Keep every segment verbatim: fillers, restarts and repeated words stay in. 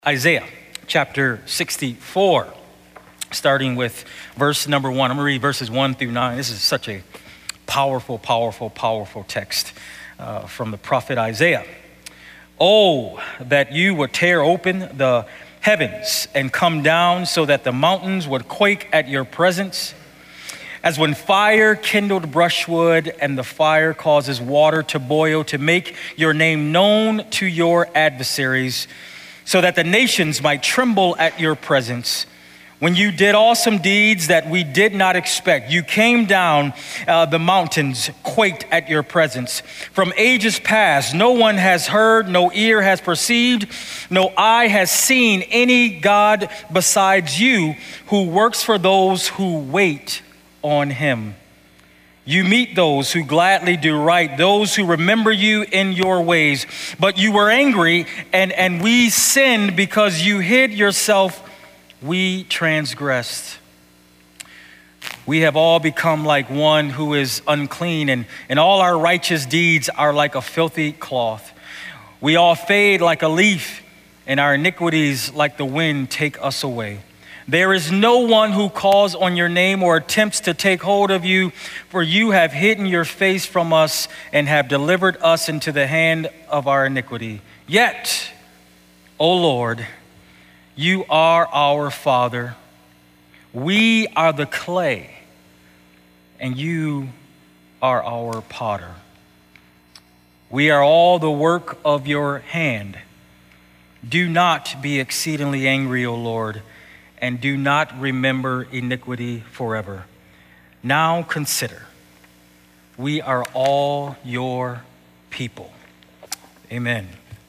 Isaiah chapter sixty-four, starting with verse number one. I'm going to read verses one through nine. This is such a powerful, powerful, powerful text uh, from the prophet Isaiah. Oh, that you would tear open the heavens and come down so that the mountains would quake at your presence. As when fire kindled brushwood and the fire causes water to boil, to make your name known to your adversaries, so that the nations might tremble at your presence. When you did awesome deeds that we did not expect, you came down, uh, the mountains quaked at your presence. From ages past, no one has heard, no ear has perceived, no eye has seen any God besides you who works for those who wait on him. You meet those who gladly do right, those who remember you in your ways. But you were angry, and, and we sinned because you hid yourself. We transgressed. We have all become like one who is unclean, and, and all our righteous deeds are like a filthy cloth. We all fade like a leaf, and our iniquities like the wind take us away. There is no one who calls on your name or attempts to take hold of you, for you have hidden your face from us and have delivered us into the hand of our iniquity. Yet, O Lord, you are our Father. We are the clay, and you are our potter. We are all the work of your hand. Do not be exceedingly angry, O Lord, and do not remember iniquity forever. Now consider, we are all your people. Amen.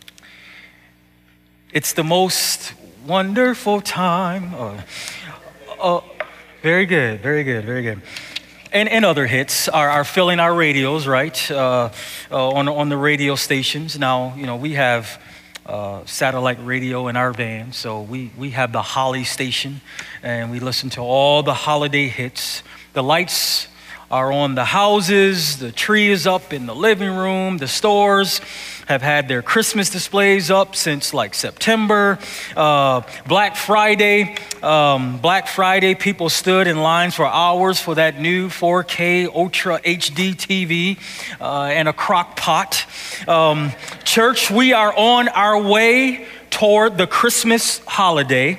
It's the most wonderful time. Oh, oh, very good, very good, very good. And, and other hits are, are filling our radios, right? Uh, uh, on, on the radio stations. Now, you know, we have Uh, satellite radio in our van, so we, we have the Holly station, and we listen to all the holiday hits. The lights are on the houses, the tree is up in the living room, the stores have had their Christmas displays up since like September. Uh, Black Friday, um, Black Friday, people stood in lines for hours for that new four K Ultra H D T V uh, and a crock pot. Um, church, we are on our way toward the Christmas holiday.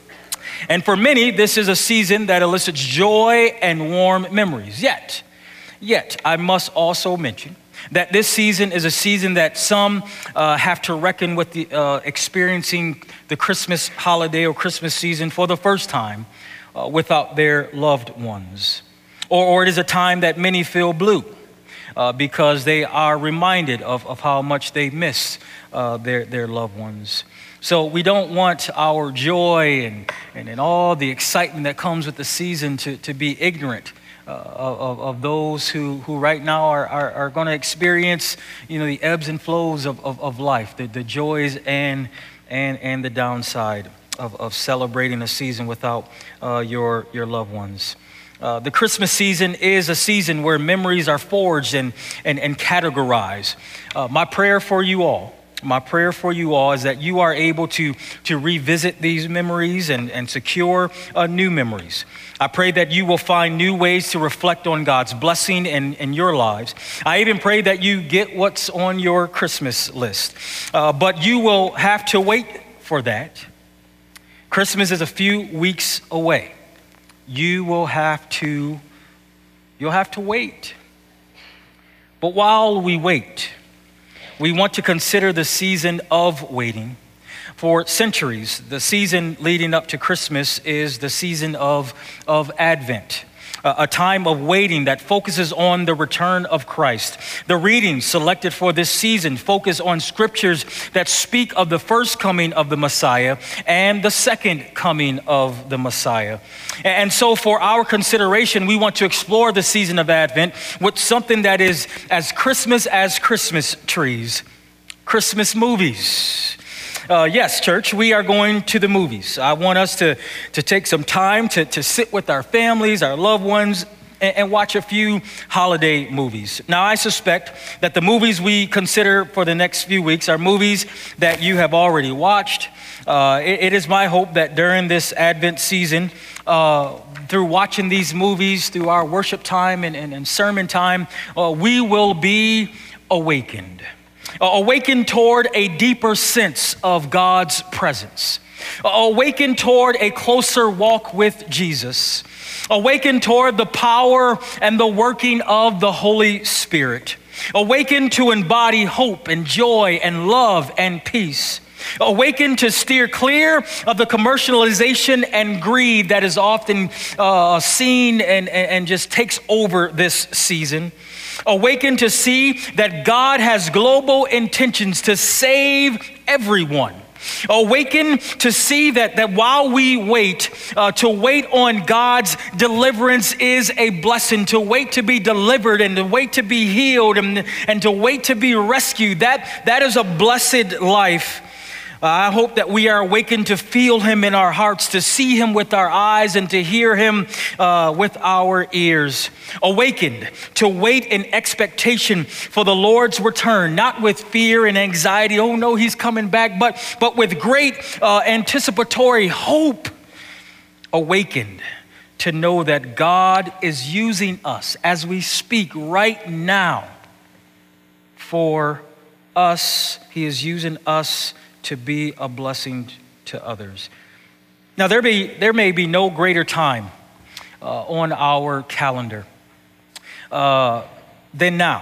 And for many, this is a season that elicits joy and warm memories. Yet, yet, I must also mention that this season is a season that some uh, have to reckon with the uh, experiencing the Christmas holiday or Christmas season for the first time uh, without their loved ones. Or, or it is a time that many feel blue uh, because they are reminded of, of how much they miss uh, their, their loved ones. So we don't want our joy and, and, and all the excitement that comes with the season to, to be ignorant Uh, of, of those who, who right now are, are, are going to experience, you know, the ebbs and flows of, of, of life, the, the joys and, and, and the downside of, of celebrating a season without uh, your, your loved ones. Uh, the Christmas season is a season where memories are forged and, and, and categorized. Uh, my prayer for you all, My prayer for you all is that you are able to, to revisit these memories and, and secure uh, new memories. I pray that you will find new ways to reflect on God's blessing in, in your lives. I even pray that you get what's on your Christmas list. Uh, but you will have to wait for that. Christmas is a few weeks away. You will have to, you'll have to wait. But while we wait, we want to consider the season of waiting. For centuries, the season leading up to Christmas is the season of, of Advent, a, a time of waiting that focuses on the return of Christ. The readings selected for this season focus on scriptures that speak of the first coming of the Messiah and the second coming of the Messiah. And so for our consideration, we want to explore the season of Advent with something that is as Christmas as Christmas trees, Christmas movies. Uh, yes, church, we are going to the movies. I want us to, to take some time to, to sit with our families, our loved ones, and, and watch a few holiday movies. Now, I suspect that the movies we consider for the next few weeks are movies that you have already watched. Uh, it, it is my hope that during this Advent season, uh, through watching these movies, through our worship time and, and, and sermon time, uh, we will be awakened. Uh, awakened toward a deeper sense of God's presence. Uh, awakened toward a closer walk with Jesus. Awakened toward the power and the working of the Holy Spirit. Awakened to embody hope and joy and love and peace. Awakened to steer clear of the commercialization and greed that is often uh, seen and, and just takes over this season. Awakened to see that God has global intentions to save everyone. Awaken to see that, that while we wait, uh, to wait on God's deliverance is a blessing. To wait to be delivered and to wait to be healed and, and to wait to be rescued, that, that is a blessed life. Uh, I hope that we are awakened to feel him in our hearts, to see him with our eyes and to hear him uh, with our ears. Awakened to wait in expectation for the Lord's return, not with fear and anxiety, oh no, he's coming back, but, but with great uh, anticipatory hope. Awakened to know that God is using us as we speak right now for us. He is using us to be a blessing to others. Now, there may, there may be no greater time uh, on our calendar uh, than now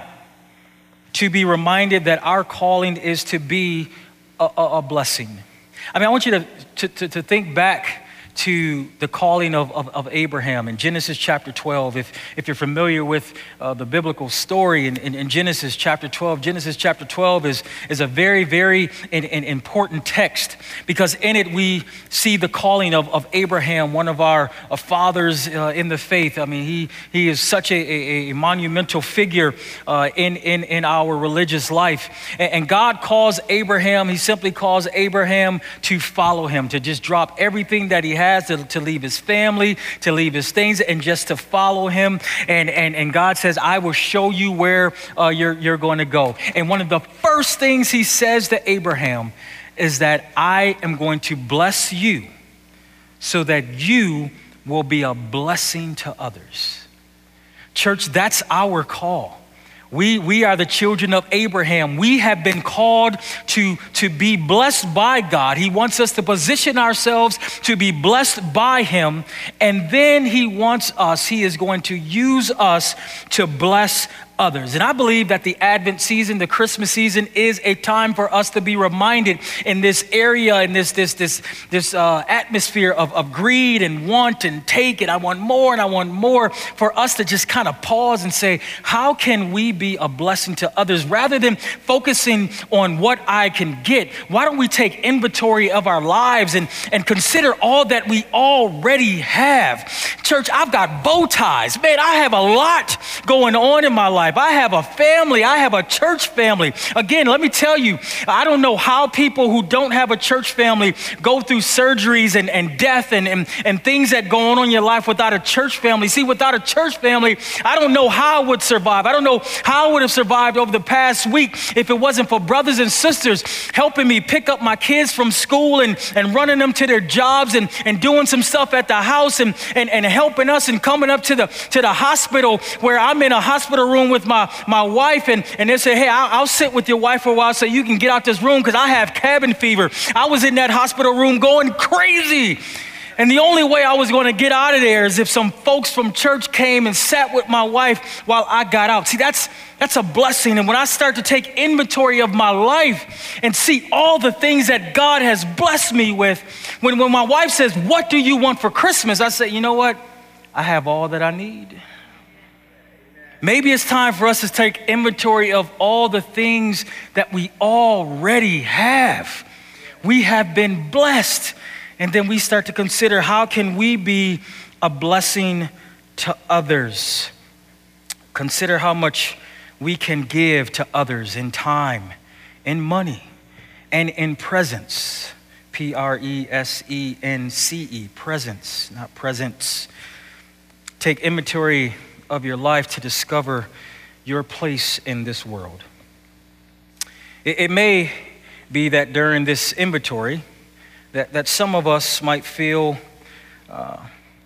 to be reminded that our calling is to be a, a, a blessing. I mean, I want you to, to, to, to think back to the calling of, of, of Abraham in Genesis chapter twelve. If, if you're familiar with uh, the biblical story in, in, in Genesis chapter twelve, Genesis chapter twelve is, is a very, very in, in important text because in it we see the calling of, of Abraham, one of our uh, fathers uh, in the faith. I mean, he, he is such a, a, a monumental figure uh, in, in, in our religious life. And, and God calls Abraham, he simply calls Abraham to follow him, to just drop everything that he has. Has to, to leave his family, to leave his things, and just to follow him. And and, and God says, I will show you where uh, you're, you're going to go. And one of the first things he says to Abraham is that I am going to bless you so that you will be a blessing to others. Church, that's our call. We, we are the children of Abraham. We have been called to, to be blessed by God. He wants us to position ourselves to be blessed by him. And then he wants us, he is going to use us to bless others. And I believe that the Advent season, the Christmas season, is a time for us to be reminded in this area, in this this this this uh, atmosphere of, of greed and want and take it. I want more and I want more. For us to just kind of pause and say, how can we be a blessing to others rather than focusing on what I can get? Why don't we take inventory of our lives and and consider all that we already have? Church, I've got bow ties. Man, I have a lot going on in my life. I have a family. I have a church family. Again, let me tell you, I don't know how people who don't have a church family go through surgeries and, and death and, and, and things that go on in your life without a church family. See, without a church family, I don't know how I would survive. I don't know how I would have survived over the past week if it wasn't for brothers and sisters helping me pick up my kids from school and, and running them to their jobs and, and doing some stuff at the house and, and, and helping us and coming up to the, to the hospital where I'm in a hospital room with my, my wife and, and they say, hey, I'll, I'll sit with your wife for a while so you can get out this room because I have cabin fever. I was in that hospital room going crazy. And the only way I was going to get out of there is if some folks from church came and sat with my wife while I got out. See, that's that's a blessing. And when I start to take inventory of my life and see all the things that God has blessed me with, when, when my wife says, what do you want for Christmas? I say, you know what? I have all that I need. Maybe it's time for us to take inventory of all the things that we already have. We have been blessed. And then we start to consider, how can we be a blessing to others? Consider how much we can give to others in time, in money, and in presence. P R E S E N C E, presence, not presents. Take inventory of your life to discover your place in this world. It, it may be that during this inventory that, that some of us might feel uh,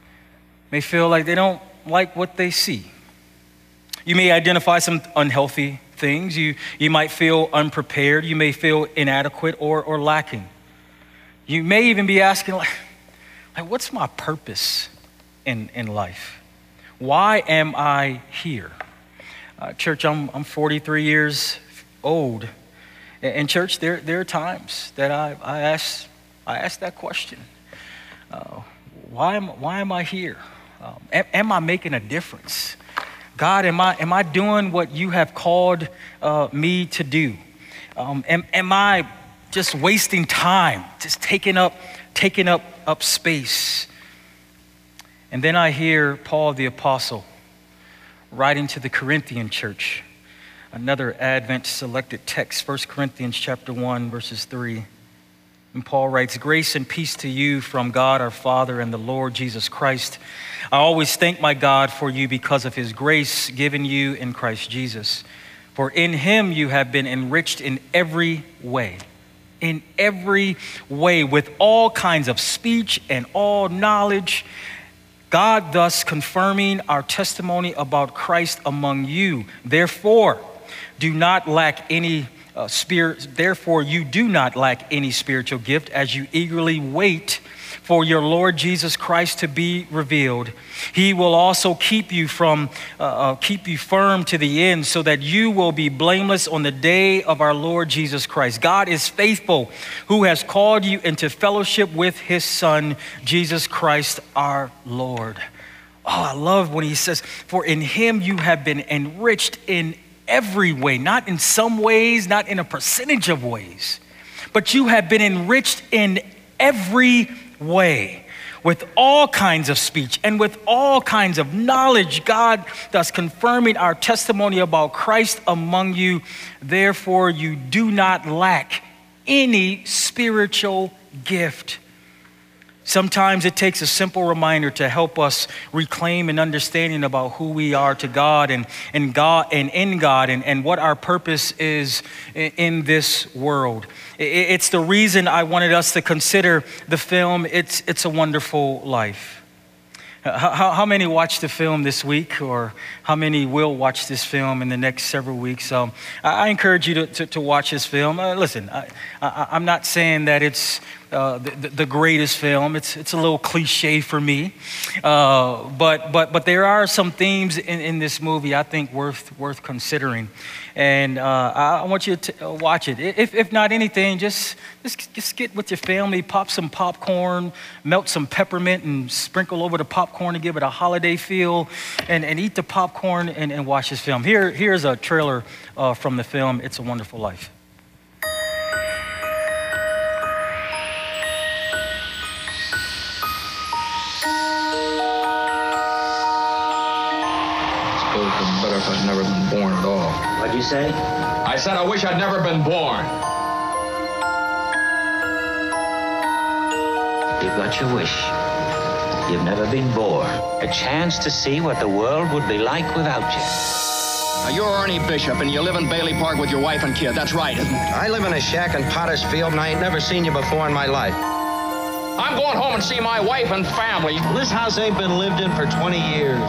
may feel like they don't like what they see. You may identify some unhealthy things. You, you might feel unprepared. You may feel inadequate or, or lacking. You may even be asking, like, like what's my purpose in, in life? Why am I here? Uh, church, I'm, I'm forty-three years old. And church, there, there are times that I, I, ask, I ask that question. Uh, why, am, why am I here? Um, am, am I making a difference? God, am I, am I doing what you have called uh, me to do? Um, am, am I just wasting time, just taking up, taking up, up space? And then I hear Paul the Apostle writing to the Corinthian church, another Advent selected text, First Corinthians chapter one, verses three. And Paul writes, "Grace and peace to you from God our Father and the Lord Jesus Christ. I always thank my God for you because of his grace given you in Christ Jesus. For in him you have been enriched in every way, in every way, with all kinds of speech and all knowledge, God thus confirming our testimony about Christ among you. Therefore, do not lack any uh, spirit. Therefore, you do not lack any spiritual gift as you eagerly wait for your Lord Jesus Christ to be revealed. He will also keep you from uh, uh, keep you firm to the end, so that you will be blameless on the day of our Lord Jesus Christ. God is faithful, who has called you into fellowship with his Son, Jesus Christ our Lord." Oh, I love when he says, "For in him you have been enriched in every way," not in some ways, not in a percentage of ways, but you have been enriched in every way, with all kinds of speech and with all kinds of knowledge, God thus confirming our testimony about Christ among you. Therefore, you do not lack any spiritual gift. Sometimes it takes a simple reminder to help us reclaim an understanding about who we are to God and, and God and in God and, and what our purpose is in this world. It's the reason I wanted us to consider the film, It's, It's a Wonderful Life. How, how many watched the film this week, or how many will watch this film in the next several weeks? Um, I, I encourage you to, to, to watch this film. Uh, listen, I, I, I'm not saying that it's uh, the, the greatest film. It's it's a little cliche for me, uh, but but but there are some themes in, in this movie I think worth worth considering, and uh, I, I want you to watch it. If if not anything, just just just get with your family, pop some popcorn, melt some peppermint, and sprinkle over the popcorn to give it a holiday feel, and, and eat the popcorn and, and watch this film. Here here's a trailer uh, from the film It's a Wonderful Life. Better if I'd never been born at all. What'd you say? I said I wish I'd never been born. You've got your wish. You've never been born. A chance to see what the world would be like without you. Now, you're Ernie Bishop, and you live in Bailey Park with your wife and kid. That's right, isn't it? I live in a shack in Potter's Field, and I ain't never seen you before in my life. I'm going home and see my wife and family. Well, this house ain't been lived in for twenty years.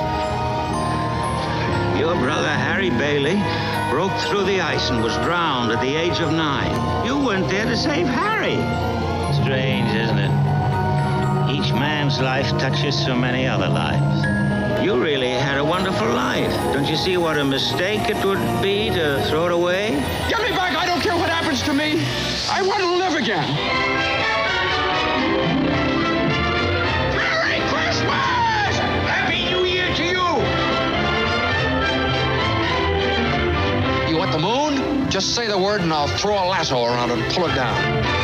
Your brother, Harry Bailey, broke through the ice and was drowned at the age of nine. You weren't there to save Harry. Strange, isn't it? Each man's life touches so many other lives. You really had a wonderful life. Don't you see what a mistake it would be to throw it away? Get me back. I don't care what happens to me. I want to live again. Merry Christmas! Happy New Year to you! You want the moon? Just say the word and I'll throw a lasso around it and pull it down.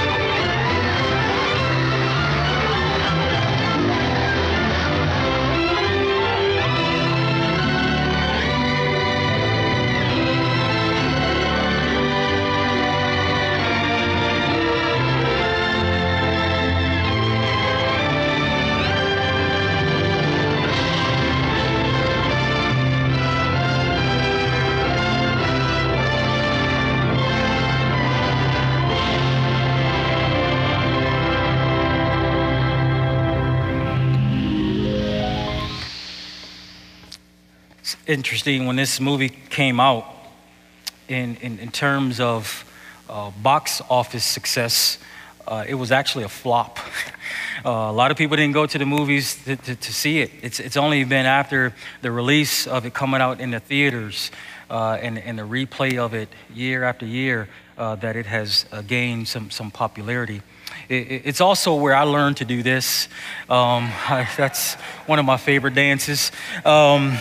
interesting when this movie came out in, in, in terms of uh, box office success. Uh, it was actually a flop. Uh, a lot of people didn't go to the movies to, to, to see it. It's, it's only been after the release of it coming out in the theaters uh, and, and the replay of it year after year uh, that it has uh, gained some, some popularity. It, it's also where I learned to do this. Um, I, that's one of my favorite dances. Um,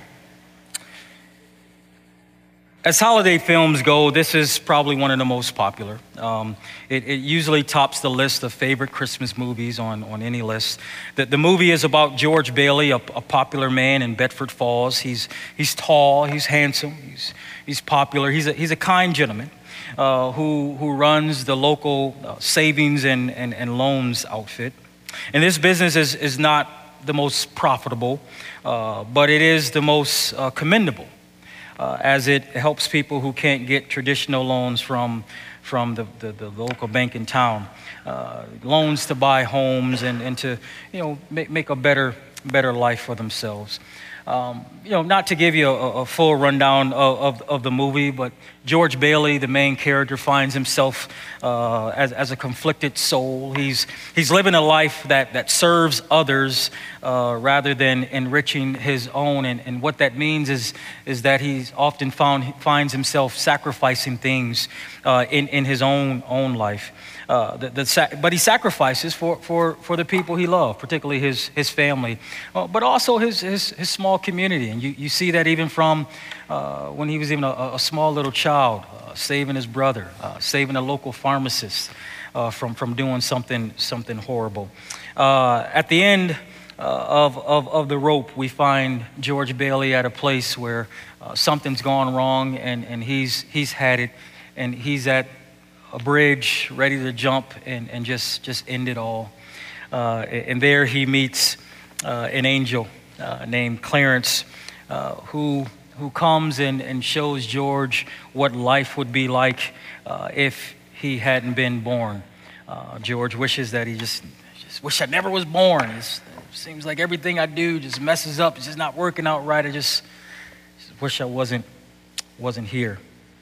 As holiday films go, this is probably one of the most popular. Um, it, it usually tops the list of favorite Christmas movies on, on any list. The, the movie is about George Bailey, a, a popular man in Bedford Falls. He's, he's tall, he's handsome, he's, he's popular. He's a, he's a kind gentleman uh, who, who runs the local uh, savings and, and, and loans outfit. And this business is, is not the most profitable, uh, but it is the most uh, commendable. Uh, as it helps people who can't get traditional loans from, from the, the, the local bank in town. Uh, loans to buy homes and, and to, you know, make, make a better, better life for themselves. Um, you know, not to give you a, a full rundown of, of, of the movie, but George Bailey, the main character, finds himself uh, as, as a conflicted soul. He's, he's living a life that, that serves others uh, rather than enriching his own. And, and what that means is, is that he's often found, finds himself sacrificing things uh, in, in his own, own life. Uh, the, the, but he sacrifices for, for, for the people he loved, particularly his, his family, uh, but also his, his, his small community. And you, you see that even from uh, when he was even a, a small little child, uh, saving his brother, uh, saving a local pharmacist uh, from, from doing something, something horrible. Uh, at the end uh, of, of, of the rope, we find George Bailey at a place where uh, something's gone wrong, and, and he's, he's had it, and he's at a bridge, ready to jump and, and just, just end it all. Uh, and there he meets uh, an angel uh, named Clarence, uh, who, who comes and, and shows George what life would be like uh, if he hadn't been born. Uh, George wishes that he just, just wish I never was born. It's, it seems like everything I do just messes up. It's just not working out right. I just, just wish I wasn't, wasn't here.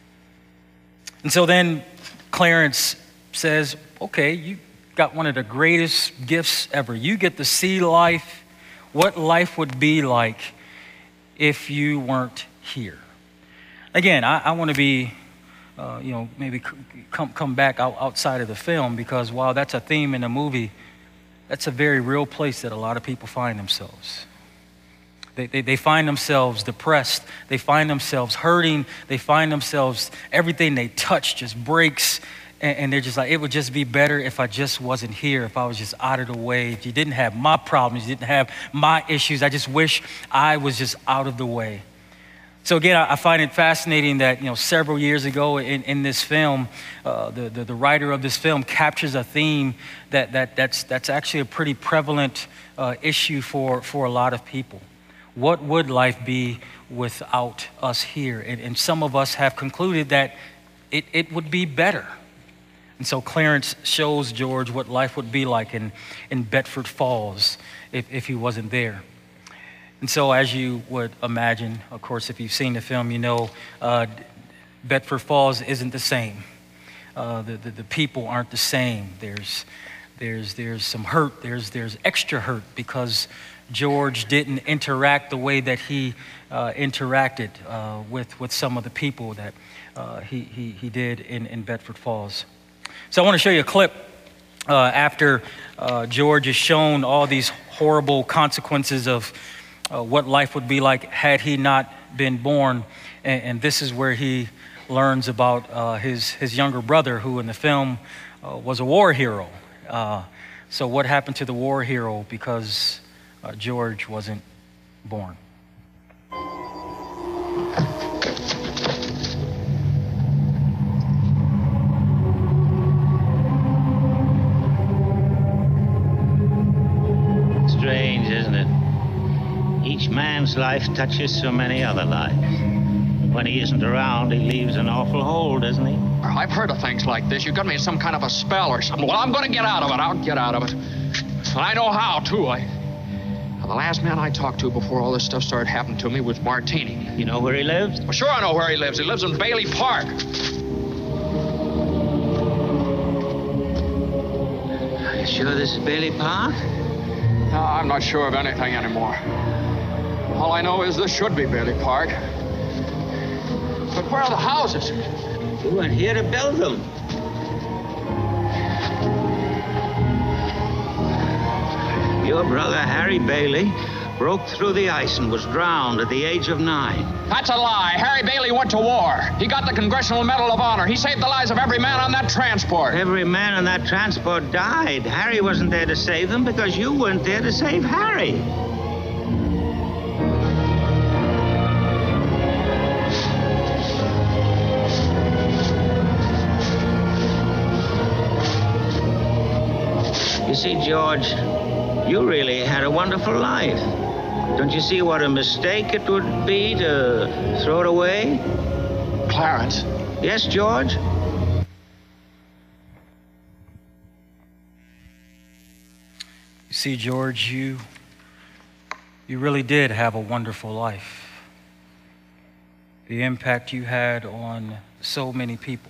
And so then Clarence says, okay, you got one of the greatest gifts ever. You get to see life, what life would be like if you weren't here. Again, I, I want to be, uh, you know, maybe come, come back out, outside of the film, because while that's a theme in the movie, that's a very real place that a lot of people find themselves. They, they, they find themselves depressed. They find themselves hurting. They find themselves, everything they touch just breaks. And, and they're just like, it would just be better if I just wasn't here, if I was just out of the way, if you didn't have my problems, you didn't have my issues. I just wish I was just out of the way. So again, I, I find it fascinating that, you know, several years ago in, in this film, uh, the, the, the writer of this film captures a theme that, that, that's, that's actually a pretty prevalent uh, issue for, for a lot of people. What would life be without us here? And, and some of us have concluded that it, it would be better. And so Clarence shows George what life would be like in, in Bedford Falls if, if he wasn't there. And so as you would imagine, of course, if you've seen the film, you know uh, Bedford Falls isn't the same. Uh, the, the, the people aren't the same. There's, there's, there's some hurt. There's, there's extra hurt because George didn't interact the way that he uh, interacted uh, with, with some of the people that uh, he, he, he did in, in Bedford Falls. So I want to show you a clip uh, after uh, George is shown all these horrible consequences of uh, what life would be like had he not been born. And, and this is where he learns about uh, his, his younger brother, who in the film uh, was a war hero. Uh, so what happened to the war hero because Uh, George wasn't born? Strange, isn't it? Each man's life touches so many other lives. When he isn't around, he leaves an awful hole, doesn't he? I've heard of things like this. You got me in some kind of a spell or something. Well, I'm going to get out of it. I'll get out of it. And I know how, too. I... Now, the last man I talked to before all this stuff started happening to me was Martini. You know where he lives? Well, sure I know where he lives. He lives in Bailey Park. Are you sure this is Bailey Park? No, I'm not sure of anything anymore. All I know is this should be Bailey Park. But where are the houses? We went here to build them. Your brother, Harry Bailey, broke through the ice and was drowned at the age of nine. That's a lie. Harry Bailey went to war. He got the Congressional Medal of Honor. He saved the lives of every man on that transport. Every man on that transport died. Harry wasn't there to save them because you weren't there to save Harry. You see, George, you really had a wonderful life. Don't you see what a mistake it would be to throw it away? Clarence. Yes, George? You see, George, you, you really did have a wonderful life. The impact you had on so many people.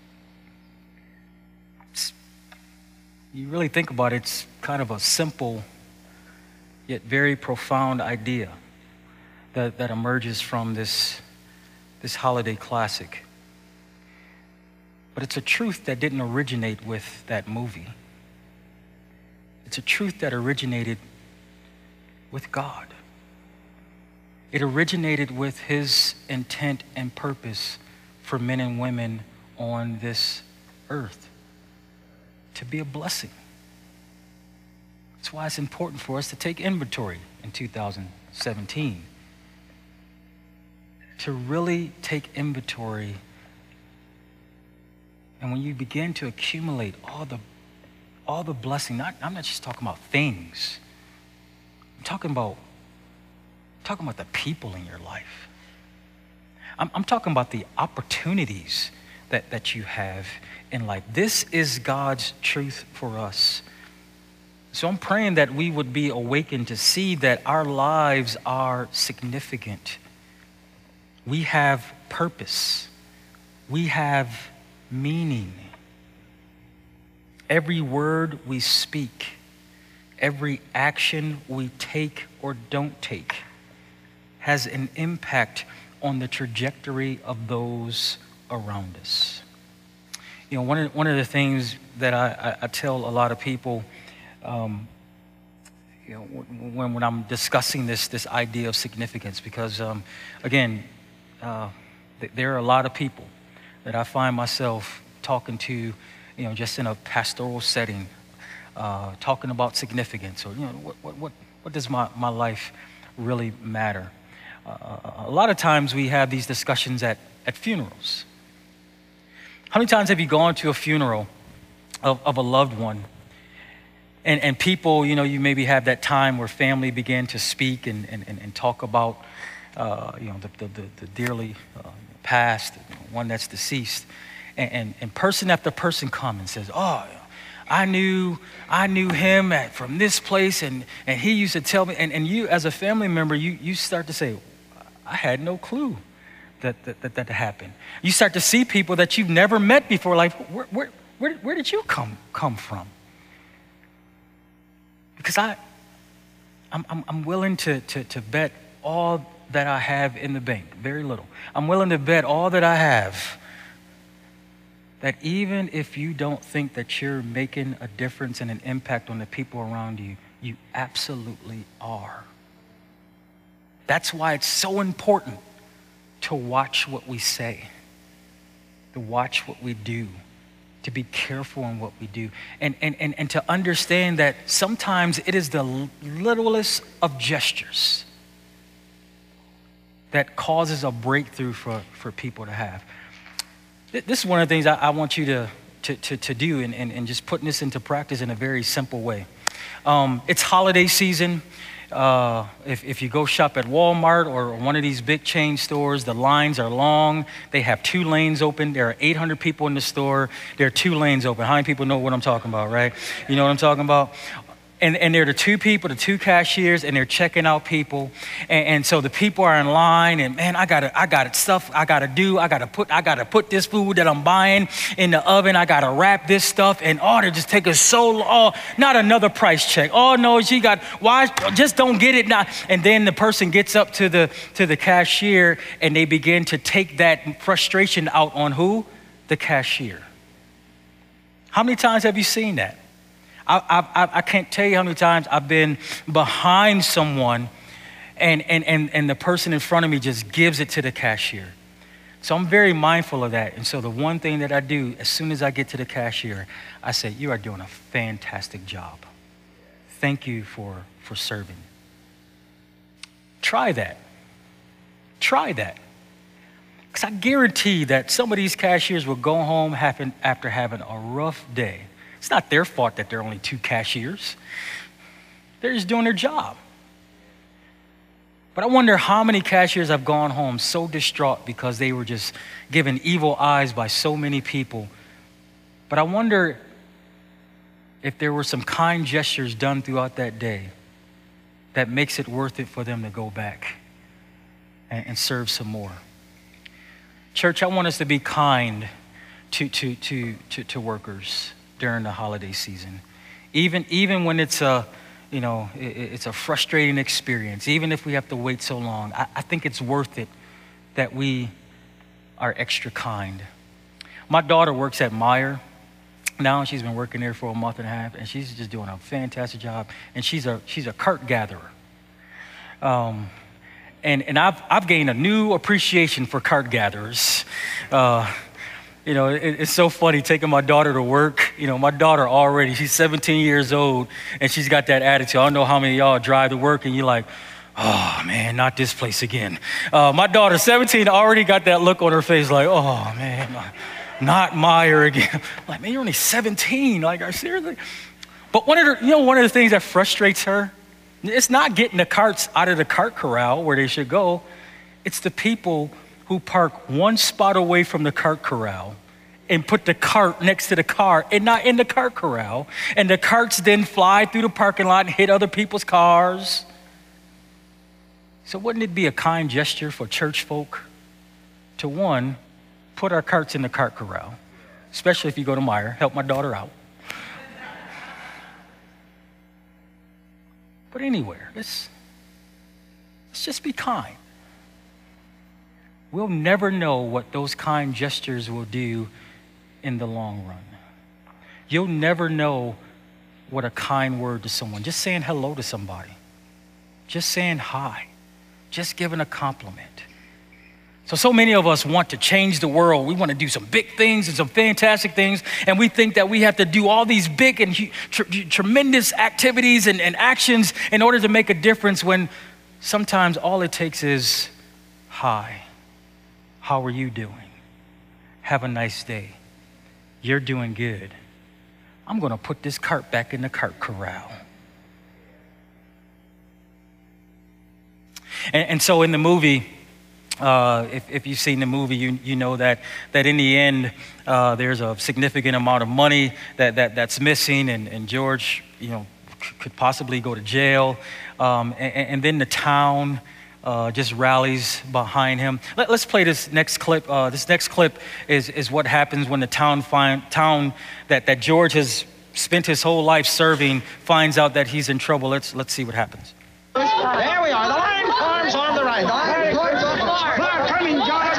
It's, you really think about it, it's kind of a simple yet very profound idea that, that emerges from this, this holiday classic. But it's a truth that didn't originate with that movie. It's a truth that originated with God. It originated with his intent and purpose for men and women on this earth, to be a blessing. That's why it's important for us to take inventory in two thousand seventeen. To really take inventory. And when you begin to accumulate all the all the blessing, not, I'm not just talking about things. I'm talking about talking about the people in your life. I'm, I'm talking about the opportunities that, that you have in life. This is God's truth for us. So I'm praying that we would be awakened to see that our lives are significant. We have purpose. We have meaning. Every word we speak, every action we take or don't take has an impact on the trajectory of those around us. You know, one of, one of the things that I, I, I tell a lot of people, um, you know, when, when I'm discussing this, this idea of significance, because um, again, uh, th- there are a lot of people that I find myself talking to, you know, just in a pastoral setting, uh, talking about significance, or, you know, what, what, what, what does my, my life really matter? Uh, a lot of times we have these discussions at, at funerals. How many times have you gone to a funeral of, of a loved one, and, and people, you know, you maybe have that time where family began to speak and, and, and talk about, uh, you know, the, the, the dearly uh, passed, one that's deceased, and, and, and person after person come and says, oh, I knew I knew him at, from this place, and, and he used to tell me, and, and you as a family member, you, you start to say, I had no clue that that, that that happened. You start to see people that you've never met before, like, where, where, where, where did you come, come from? Because I, I'm, I'm, I'm willing to, to, to bet all that I have in the bank, very little. I'm willing to bet all that I have that even if you don't think that you're making a difference and an impact on the people around you, you absolutely are. That's why it's so important to watch what we say, to watch what we do, to be careful in what we do, and, and, and, and to understand that sometimes it is the littlest of gestures that causes a breakthrough for, for people to have. This is one of the things I, I want you to, to, to, to do, and, and, and just putting this into practice in a very simple way. Um, it's holiday season. Uh, if, if you go shop at Walmart or one of these big chain stores, the lines are long. They have two lanes open. There are eight hundred people in the store. There are two lanes open. How many people know what I'm talking about, right? You know what I'm talking about? And, and they're the two people, the two cashiers, and they're checking out people. And, and so the people are in line, and man, I gotta, I got stuff I gotta do. I gotta put, I gotta put this food that I'm buying in the oven. I gotta wrap this stuff, and oh, they're just taking so long. Oh, not another price check. Oh no, she got. Why? Just don't get it now. And then the person gets up to the to the cashier, and they begin to take that frustration out on who? The cashier. How many times have you seen that? I, I, I can't tell you how many times I've been behind someone and, and, and, and the person in front of me just gives it to the cashier. So I'm very mindful of that. And so the one thing that I do, as soon as I get to the cashier, I say, you are doing a fantastic job. Thank you for, for serving. Try that. Try that. Because I guarantee that some of these cashiers will go home having, after having a rough day. It's not their fault that there are only two cashiers. They're just doing their job. But I wonder how many cashiers have gone home so distraught because they were just given evil eyes by so many people. But I wonder if there were some kind gestures done throughout that day that makes it worth it for them to go back and, and serve some more. Church, I want us to be kind to, to, to, to, to workers during the holiday season. Even, even when it's a, you know, it, it's a frustrating experience, even if we have to wait so long, I, I think it's worth it that we are extra kind. My daughter works at Meijer now. She's been working there for a month and a half, and she's just doing a fantastic job. And she's a she's a cart gatherer. Um, and and I've I've gained a new appreciation for cart gatherers. Uh, You know, it, it's so funny taking my daughter to work. You know, my daughter already, she's seventeen years old, and she's got that attitude. I don't know how many of y'all drive to work, and you're like, oh, man, not this place again. Uh, my daughter, seventeen, already got that look on her face like, oh, man, not Meijer again. I'm like, man, you're only seventeen. Like, seriously? But one of the, you know, one of the things that frustrates her, it's not getting the carts out of the cart corral where they should go. It's the people who park one spot away from the cart corral and put the cart next to the car and not in the cart corral. And the carts then fly through the parking lot and hit other people's cars. So wouldn't it be a kind gesture for church folk to, one, put our carts in the cart corral, especially if you go to Meijer, help my daughter out. But anywhere, let's, let's just be kind. We'll never know what those kind gestures will do in the long run. You'll never know what a kind word to someone, just saying hello to somebody, just saying hi, just giving a compliment. So, so many of us want to change the world. We want to do some big things and some fantastic things, and we think that we have to do all these big and tr- tremendous activities and, and actions in order to make a difference, when sometimes all it takes is hi. How are you doing? Have a nice day. You're doing good. I'm going to put this cart back in the cart corral. And, and so in the movie, uh, if, if you've seen the movie, you, you know that, that in the end, uh, there's a significant amount of money that, that, that's missing, and, and George, you know, c- could possibly go to jail. Um, and, and then the town Uh, just rallies behind him. Let, let's play this next clip. Uh, this next clip is, is what happens when the town find, town that, that George has spent his whole life serving finds out that he's in trouble. Let's let's see what happens. There we are. The Lion Farms on the right. The Lion Farms on the right. Now, coming, George.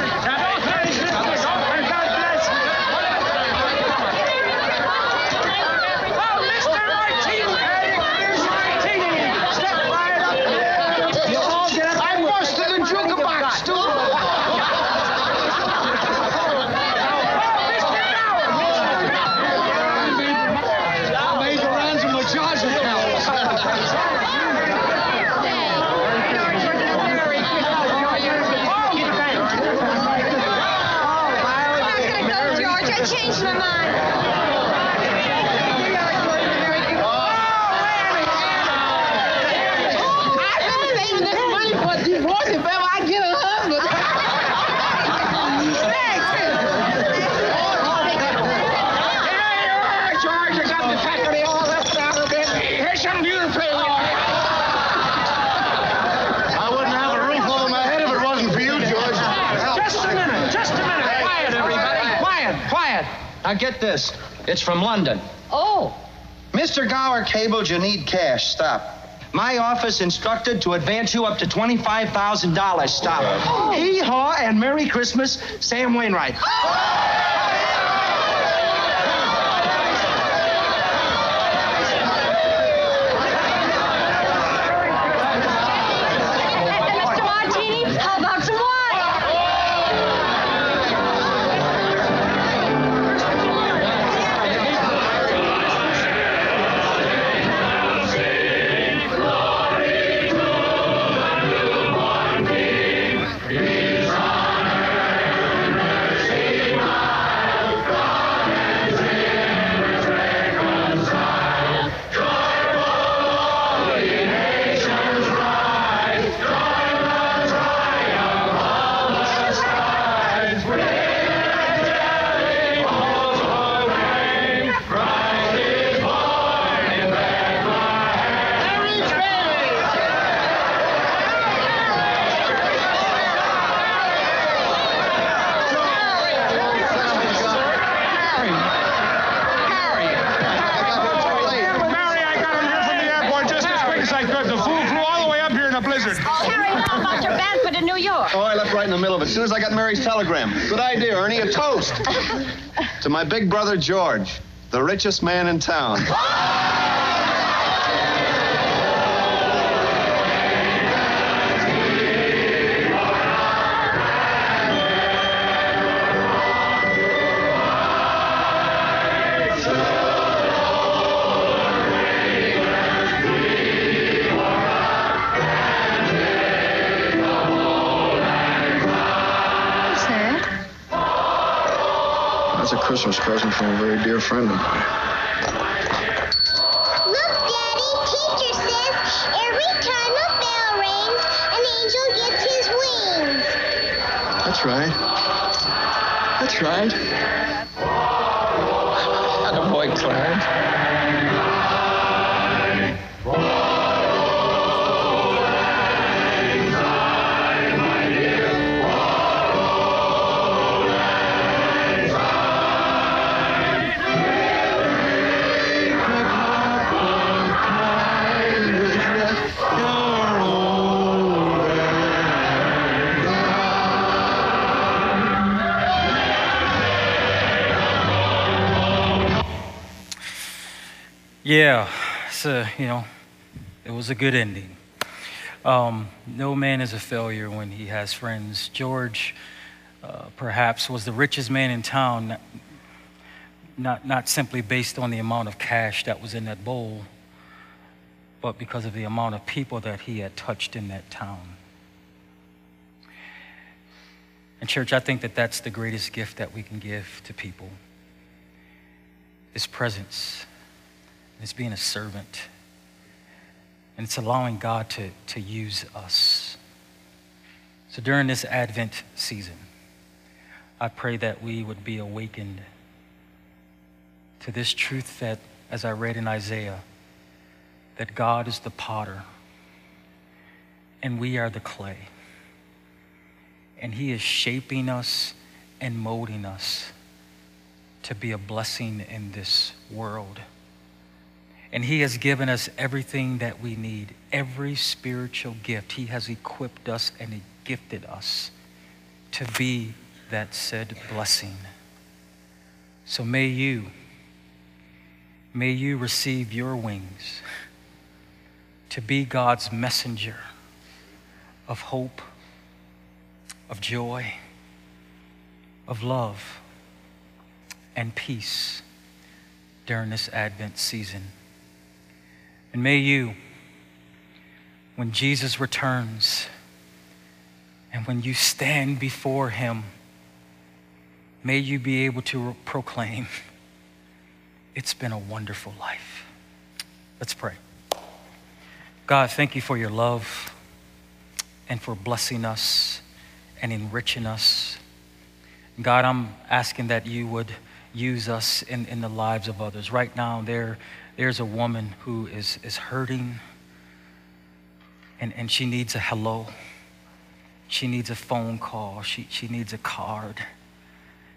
quiet, quiet. Now get this. It's from London. Oh. Mister Gower cabled you need cash. Stop. My office instructed to advance you up to twenty-five thousand dollars. Stop. Oh. Hee-haw and Merry Christmas, Sam Wainwright. Mister Martini, how about some wine? Oh, I left right in the middle of it. As soon as I got Mary's telegram. Good idea, Ernie. A toast. To my big brother, George, the richest man in town. That's a Christmas present from a very dear friend of mine. Look, Daddy, teacher says every time a bell rings, an angel gets his wings. That's right. That's right. Attaboy, Clarence. Yeah, so, you know, it was a good ending. Um, no man is a failure when he has friends. George, uh, perhaps, was the richest man in town, not, not simply based on the amount of cash that was in that bowl, but because of the amount of people that he had touched in that town. And church, I think that that's the greatest gift that we can give to people, is presence. It's being a servant. And it's allowing God to, to use us. So during this Advent season, I pray that we would be awakened to this truth that, as I read in Isaiah, that God is the potter and we are the clay. And he is shaping us and molding us to be a blessing in this world. And he has given us everything that we need, every spiritual gift. He has equipped us and he gifted us to be that said blessing. So may you, may you receive your wings to be God's messenger of hope, of joy, of love, and peace during this Advent season. And may you, when Jesus returns and when you stand before him, may you be able to proclaim, it's been a wonderful life. Let's pray. God, thank you for your love and for blessing us and enriching us. God, I'm asking that you would use us in, in the lives of others. Right now, there, there's a woman who is, is hurting and, and she needs a hello. She needs a phone call. She, she needs a card.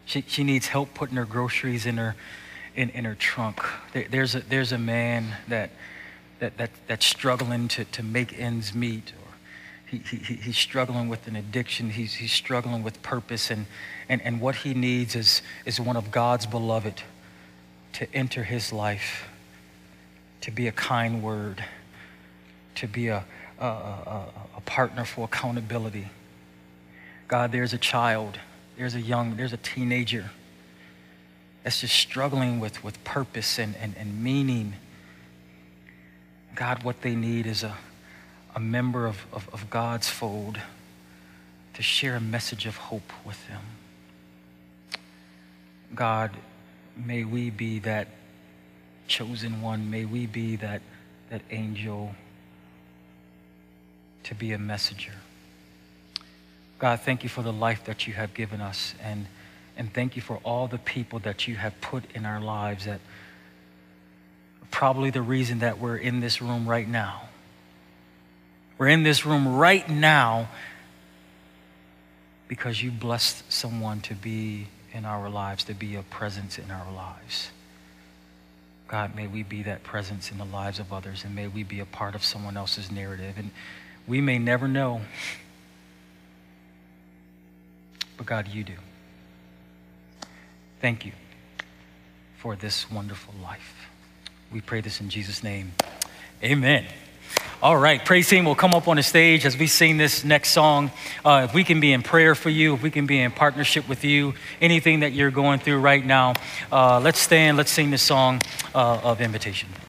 She, she needs help putting her groceries in her, in, in her trunk. There, there's, a, there's a man that, that, that, that's struggling to, to make ends meet. Or he, he, he's struggling with an addiction. He's, he's struggling with purpose. And, and, and what he needs is, is one of God's beloved to enter his life, to be a kind word, to be a, a, a, a partner for accountability. God, there's a child, there's a young, there's a teenager that's just struggling with, with purpose and, and, and meaning. God, what they need is a, a member of, of, of God's fold to share a message of hope with them. God, may we be that chosen one. May we be that, that angel to be a messenger. God, thank you for the life that you have given us, and, and thank you for all the people that you have put in our lives that are probably the reason that we're in this room right now. We're in this room right now because you blessed someone to be in our lives, to be a presence in our lives. God, may we be that presence in the lives of others, and may we be a part of someone else's narrative. And we may never know, but God, you do. Thank you for this wonderful life. We pray this in Jesus' name. Amen. All right, praise team will come up on the stage as we sing this next song. Uh, if we can be in prayer for you, if we can be in partnership with you, anything that you're going through right now, uh, let's stand, let's sing this song uh, of invitation.